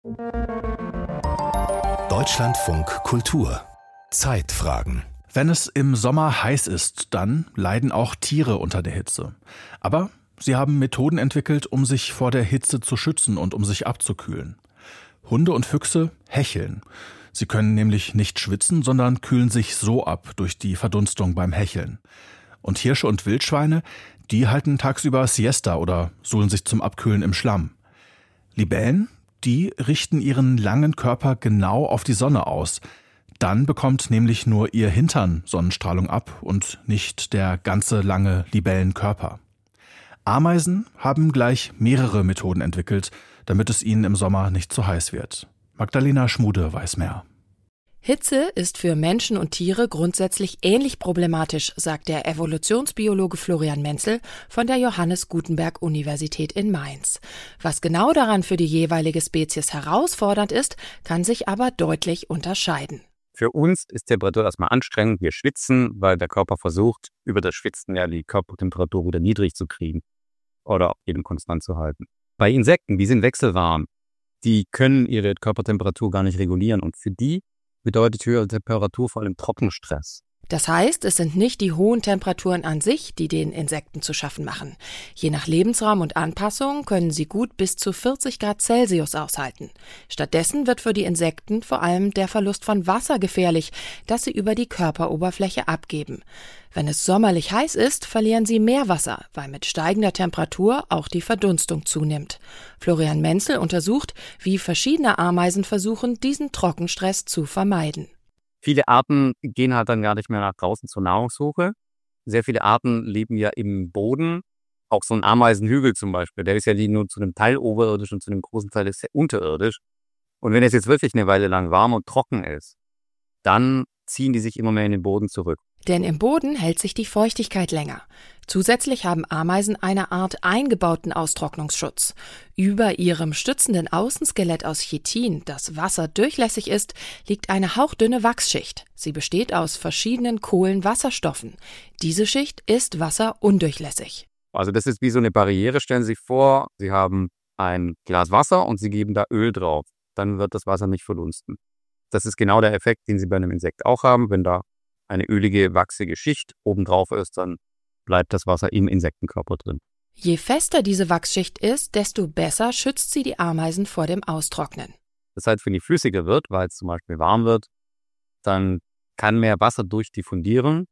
Deutschlandfunk Kultur Zeitfragen. Wenn es im Sommer heiß ist, dann leiden auch Tiere unter der Hitze. Aber sie haben Methoden entwickelt, um sich vor der Hitze zu schützen und um sich abzukühlen. Hunde und Füchse hecheln. Sie können nämlich nicht schwitzen, sondern kühlen sich so ab durch die Verdunstung beim Hecheln. Und Hirsche und Wildschweine, die halten tagsüber Siesta oder suhlen sich zum Abkühlen im Schlamm. Libellen, die richten ihren langen Körper genau auf die Sonne aus. Dann bekommt nämlich nur ihr Hintern Sonnenstrahlung ab und nicht der ganze lange Libellenkörper. Ameisen haben gleich mehrere Methoden entwickelt, damit es ihnen im Sommer nicht zu heiß wird. Magdalena Schmude weiß mehr. Hitze ist für Menschen und Tiere grundsätzlich ähnlich problematisch, sagt der Evolutionsbiologe Florian Menzel von der Johannes Gutenberg Universität in Mainz. Was genau daran für die jeweilige Spezies herausfordernd ist, kann sich aber deutlich unterscheiden. Für uns ist Temperatur erstmal anstrengend. Wir schwitzen, weil der Körper versucht, über das Schwitzen ja die Körpertemperatur wieder niedrig zu kriegen oder auf jeden konstant zu halten. Bei Insekten, die sind wechselwarm, die können ihre Körpertemperatur gar nicht regulieren und für die bedeutet höhere Temperatur vor allem Trockenstress. Das heißt, es sind nicht die hohen Temperaturen an sich, die den Insekten zu schaffen machen. Je nach Lebensraum und Anpassung können sie gut bis zu 40 Grad Celsius aushalten. Stattdessen wird für die Insekten vor allem der Verlust von Wasser gefährlich, das sie über die Körperoberfläche abgeben. Wenn es sommerlich heiß ist, verlieren sie mehr Wasser, weil mit steigender Temperatur auch die Verdunstung zunimmt. Florian Menzel untersucht, wie verschiedene Ameisen versuchen, diesen Trockenstress zu vermeiden. Viele Arten gehen halt dann gar nicht mehr nach draußen zur Nahrungssuche. Sehr viele Arten leben ja im Boden. Auch so ein Ameisenhügel zum Beispiel, der ist ja nur zu einem Teil oberirdisch und zu einem großen Teil ist er unterirdisch. Und wenn es jetzt wirklich eine Weile lang warm und trocken ist, dann ziehen die sich immer mehr in den Boden zurück. Denn im Boden hält sich die Feuchtigkeit länger. Zusätzlich haben Ameisen eine Art eingebauten Austrocknungsschutz. Über ihrem stützenden Außenskelett aus Chitin, das wasserdurchlässig ist, liegt eine hauchdünne Wachsschicht. Sie besteht aus verschiedenen Kohlenwasserstoffen. Diese Schicht ist wasserundurchlässig. Also das ist wie so eine Barriere. Stellen Sie sich vor, Sie haben ein Glas Wasser und Sie geben da Öl drauf. Dann wird das Wasser nicht verdunsten. Das ist genau der Effekt, den Sie bei einem Insekt auch haben. Wenn da eine ölige, wachsige Schicht obendrauf ist, dann bleibt das Wasser im Insektenkörper drin. Je fester diese Wachsschicht ist, desto besser schützt sie die Ameisen vor dem Austrocknen. Das heißt, wenn die flüssiger wird, weil es zum Beispiel warm wird, dann kann mehr Wasser durchdiffundieren.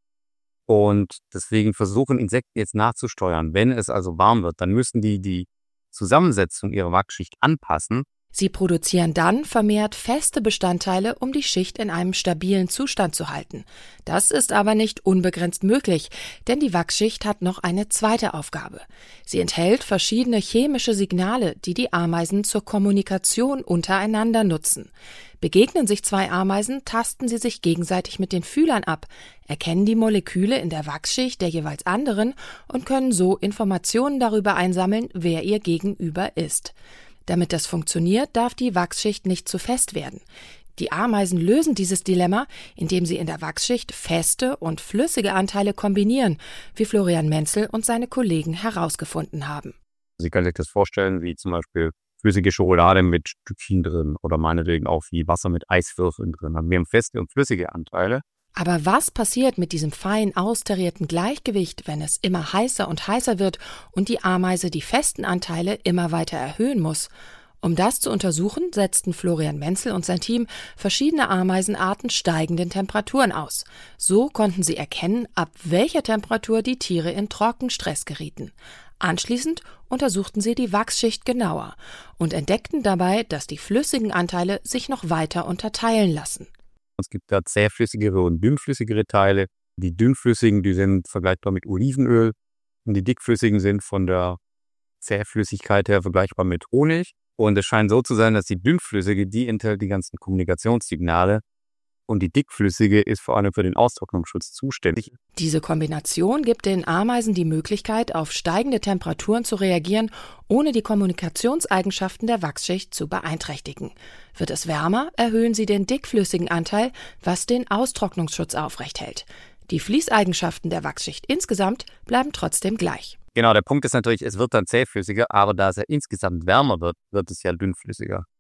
Und deswegen versuchen Insekten jetzt nachzusteuern. Wenn es also warm wird, dann müssen die Zusammensetzung ihrer Wachsschicht anpassen. Sie produzieren dann vermehrt feste Bestandteile, um die Schicht in einem stabilen Zustand zu halten. Das ist aber nicht unbegrenzt möglich, denn die Wachsschicht hat noch eine zweite Aufgabe. Sie enthält verschiedene chemische Signale, die die Ameisen zur Kommunikation untereinander nutzen. Begegnen sich zwei Ameisen, tasten sie sich gegenseitig mit den Fühlern ab, erkennen die Moleküle in der Wachsschicht der jeweils anderen und können so Informationen darüber einsammeln, wer ihr Gegenüber ist. Damit das funktioniert, darf die Wachsschicht nicht zu fest werden. Die Ameisen lösen dieses Dilemma, indem sie in der Wachsschicht feste und flüssige Anteile kombinieren, wie Florian Menzel und seine Kollegen herausgefunden haben. Sie können sich das vorstellen, wie zum Beispiel flüssige Schokolade mit Stückchen drin oder meinetwegen auch wie Wasser mit Eiswürfeln drin. Wir haben feste und flüssige Anteile. Aber was passiert mit diesem fein austarierten Gleichgewicht, wenn es immer heißer und heißer wird und die Ameise die festen Anteile immer weiter erhöhen muss? Um das zu untersuchen, setzten Florian Menzel und sein Team verschiedene Ameisenarten steigenden Temperaturen aus. So konnten sie erkennen, ab welcher Temperatur die Tiere in Trockenstress gerieten. Anschließend untersuchten sie die Wachsschicht genauer und entdeckten dabei, dass die flüssigen Anteile sich noch weiter unterteilen lassen. Es gibt da zähflüssigere und dünnflüssigere Teile. Die dünnflüssigen, die sind vergleichbar mit Olivenöl und die dickflüssigen sind von der Zähflüssigkeit her vergleichbar mit Honig. Und es scheint so zu sein, dass die dünnflüssige, die enthält die ganzen Kommunikationssignale und die dickflüssige ist vor allem für den Austrocknungsschutz zuständig. Diese Kombination gibt den Ameisen die Möglichkeit, auf steigende Temperaturen zu reagieren, ohne die Kommunikationseigenschaften der Wachsschicht zu beeinträchtigen. Wird es wärmer, erhöhen sie den dickflüssigen Anteil, was den Austrocknungsschutz aufrechthält. Die Fließeigenschaften der Wachsschicht insgesamt bleiben trotzdem gleich. Genau, der Punkt ist natürlich, es wird dann zähflüssiger, aber da es ja insgesamt wärmer wird, wird es ja dünnflüssiger.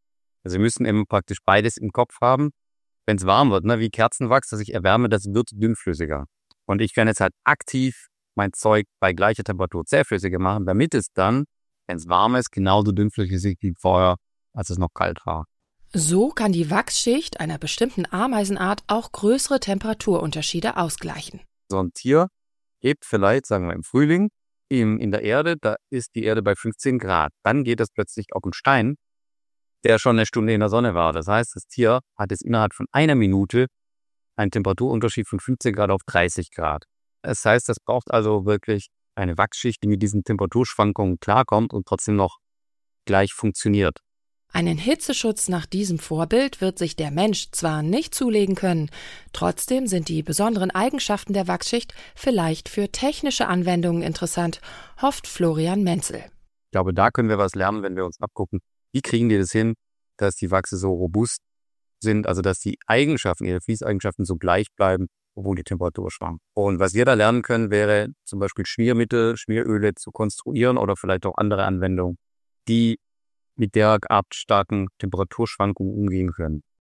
Also wir müssen eben praktisch beides im Kopf haben. Wenn es warm wird, wie Kerzenwachs, das ich erwärme, das wird dünnflüssiger. Und ich kann jetzt halt aktiv mein Zeug bei gleicher Temperatur zähflüssiger machen, damit es dann, wenn es warm ist, genauso dünnflüssig ist wie vorher, als es noch kalt war. So kann die Wachsschicht einer bestimmten Ameisenart auch größere Temperaturunterschiede ausgleichen. So ein Tier lebt vielleicht, sagen wir im Frühling, in der Erde, da ist die Erde bei 15 Grad. Dann geht es plötzlich auf einen Stein, der schon eine Stunde in der Sonne war. Das heißt, das Tier hat jetzt innerhalb von einer Minute einen Temperaturunterschied von 15 Grad auf 30 Grad. Das heißt, das braucht also wirklich eine Wachsschicht, die mit diesen Temperaturschwankungen klarkommt und trotzdem noch gleich funktioniert. Einen Hitzeschutz nach diesem Vorbild wird sich der Mensch zwar nicht zulegen können, trotzdem sind die besonderen Eigenschaften der Wachsschicht vielleicht für technische Anwendungen interessant, hofft Florian Menzel. Ich glaube, da können wir was lernen, wenn wir uns abgucken, wie kriegen die das hin, dass die Wachse so robust sind, also dass die Eigenschaften, ihre Fließeigenschaften so gleich bleiben, obwohl die Temperatur schwankt. Und was wir da lernen können, wäre zum Beispiel Schmiermittel, Schmieröle zu konstruieren oder vielleicht auch andere Anwendungen, die mit derart starken Temperaturschwankungen umgehen können.